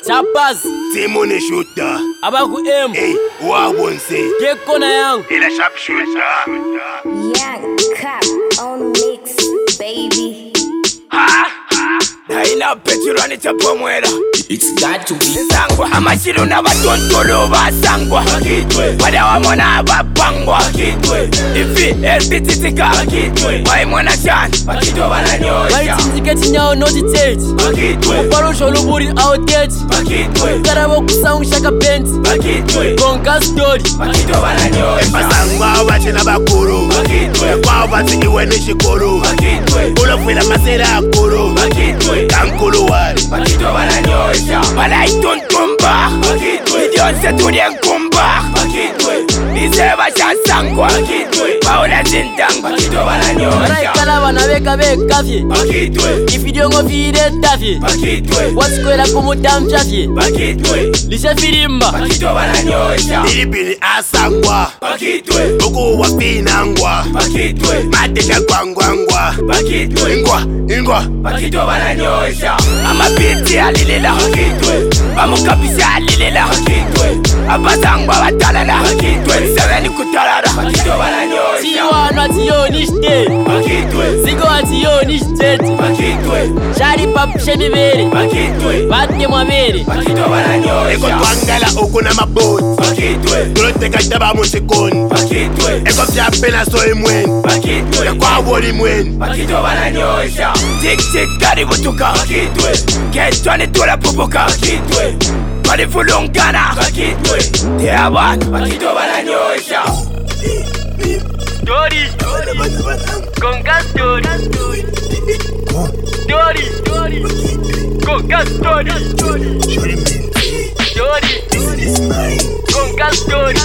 Chapas Timone Shooter Abaku M Hey, wabonse Gekko na yangu Ila sharp shooter Young Cop on the mix, baby. Na ina petirani chapo mwela It's got to be Sangwa Amashiru na batontolo basangwa Wada wamona bapangwa Ifi elbititika Wai mwana chan Bakito bananyosha Wari tinziketi nyao noti tete Uparusho luburi outdate Karabo kusangu shaka bent Gonga story Bakito bananyosha Basangwa bachina bakuru Kwa bati iwe nishikuru Ulofila masera akuru Kankulu wali Bakito bananyosha Bala ituntumba Idionse tulie nkumba Iseba chasangwa Paula zintang Bakito bananyosha Maraikala wanaweka bekavye Ifidiongo vire tavye Wasikwela kumutamchavye Lishe filimba Bakito bananyosha Ilipili asangwa Uku wapinangwa Mateka kwangwangwa Ingwa Bakito bananyosha Amapiti alilela Bamukapisi alilela Abasangwa batalala Seveni kutalala Bakito bananyosha Tiwano atiyo nishte Sigo atiyo nishtete Shari papushe mibere Batke mwabere Bakito bananyosha Eko twangala uku na maboti Tuloteka taba musikoni Eko vyapena so imweni Kwa woli mweni Bakito bananyosha Tik tik karibu tuka Ketwani tula pupuka Walifulungana Te abantu Bakito bananyosha Story Gonga story Story Gonga story Story Gonga story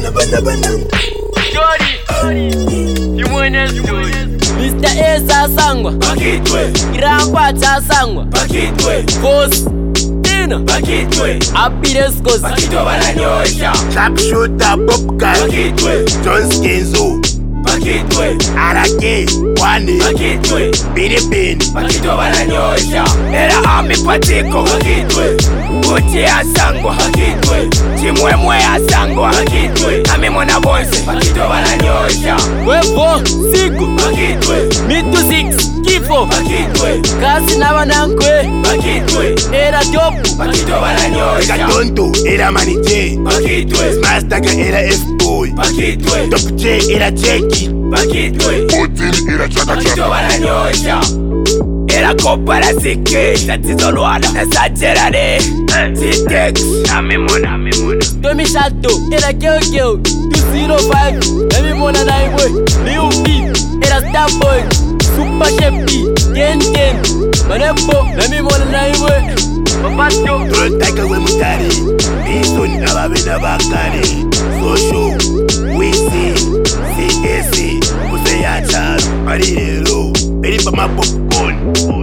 Story Yumwene story Mr. Esa sangwa Grandpa cha sangwa Boss Tina Apireskos Bakito bananyosha Sharpshooter Bobcat John Skinzo Arake Wani Binibini Bakito bananyosha Era ami patiko Uchi asangwa Chimwemwe asangwa Ami mwana bonse Bakito bananyosha Webo Siku Mitu 6 Kifo Kasi na wanankwe Era topu Bakito bananyosha Eka tonto Era manije Smastaka era F-boy Top J era Jackie Odin era Chaka Bakito bananyosha Era kopa la sike Tatizo luana Nasacherare Zitex Namimuna Tomi Shato Era Kyo 205 Namimona na iwe Liu B Era Starboy Super Shepi 10 Manepo Namimona na iwe Papato Tulotaka we mutari Bison ababena bakare Sosho Wisi CS Kuse ya charo Marirero Peripa mapopcorn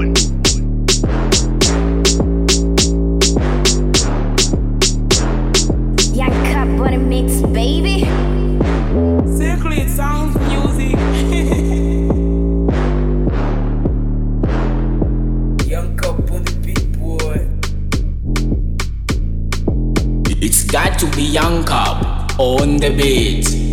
Young Cop on the mix, baby. Circulate sounds music. Young Cop on the beat, boy. It's got to be Young Cub on the beat.